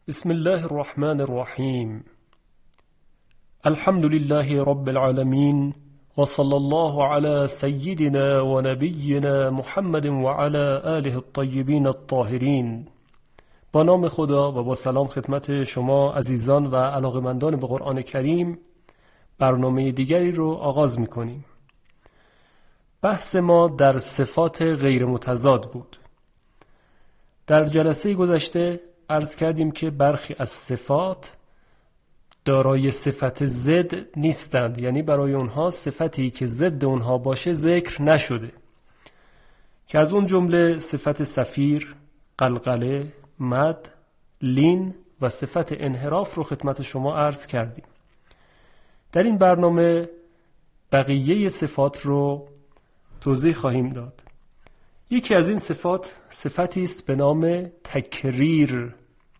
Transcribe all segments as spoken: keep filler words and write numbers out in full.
بسم الله الرحمن الرحیم. الحمد لله رب العالمین و صلی الله علی سیدنا و نبینا محمد و علی آله الطیبین الطاهرین. با نام خدا و با سلام خدمت شما عزیزان و علاقمندان به قرآن کریم برنامه دیگری رو آغاز می‌کنیم. بحث ما در صفات غیر متضاد بود. در جلسه گذشته عرض کردیم که برخی از صفات دارای صفت ضد نیستند، یعنی برای اونها صفتی که ضد اونها باشه ذکر نشده، که از اون جمله صفت صفیر، قلقله، مد، لین و صفت انحراف رو خدمت شما عرض کردیم. در این برنامه بقیه صفات رو توضیح خواهیم داد. یکی از این صفات صفتی است به نام تکریر.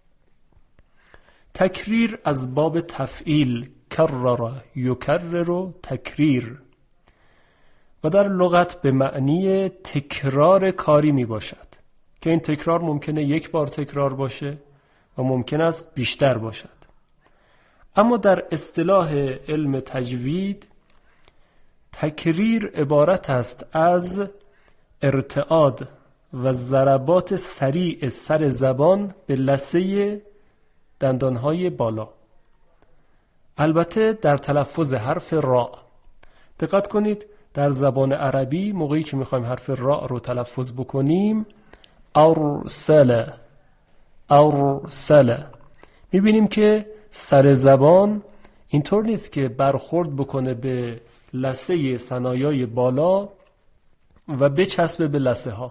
تکریر از باب تفعیل، کرر یکرر تکریر، و در لغت به معنی تکرار کاری می باشد که این تکرار ممکنه یک بار تکرار باشه و ممکن است بیشتر باشد. اما در اصطلاح علم تجوید تکریر عبارت است از ارتعاد و ضربات سریع سر زبان به لثه دندانهای بالا، البته در تلفظ حرف را. دقت کنید در زبان عربی موقعی که میخوایم حرف را رو تلفظ بکنیم، ارسل ارسل، میبینیم که سر زبان اینطور نیست که برخورد بکنه به لثه ثنایای بالا و بچسبه به لثه ها.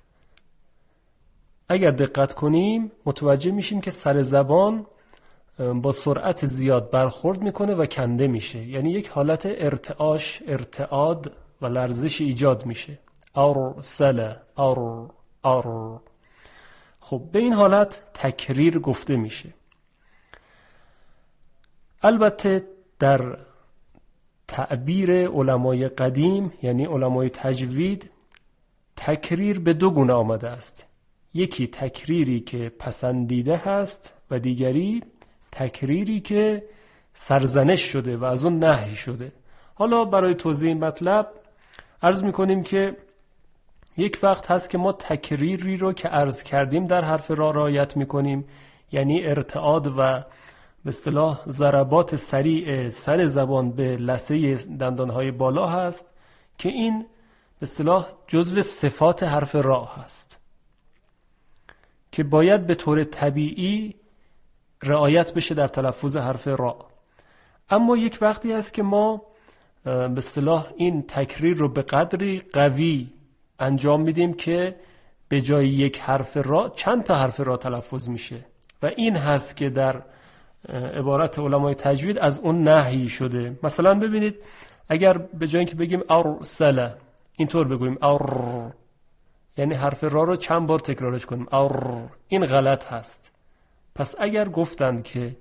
اگر دقت کنیم متوجه میشیم که سر زبان با سرعت زیاد برخورد میکنه و کنده میشه، یعنی یک حالت ارتعاش، ارتعاد و لرزش ایجاد میشه. ارسل ار ار. خب به این حالت تکریر گفته میشه. البته در تعبیر علمای قدیم، یعنی علمای تجوید، تکریر به دو گونه آمده است. یکی تکریری که پسندیده هست و دیگری تکریری که سرزنش شده و از اون نهی شده. حالا برای توضیح مطلب عرض میکنیم که یک وقت هست که ما تکریری رو که عرض کردیم در حرف را رعایت میکنیم، یعنی ارتعاد و به اصطلاح ضربات سریع سر زبان به لثه دندانهای بالا هست که این به اصطلاح جزو صفات حرف را هست که باید به طور طبیعی رعایت بشه در تلفظ حرف را. اما یک وقتی هست که ما به اصطلاح این تکریر رو به قدری قوی انجام میدیم که به جای یک حرف را چند تا حرف را تلفظ میشه و این هست که در عبارت علمای تجوید از اون نهی شده. مثلا ببینید اگر به جای اینکه بگیم ارسل اینطور بگوییم ار، یعنی حرف را رو چند بار تکرارش کنیم ار، این غلط هست. پس اگر گفتند که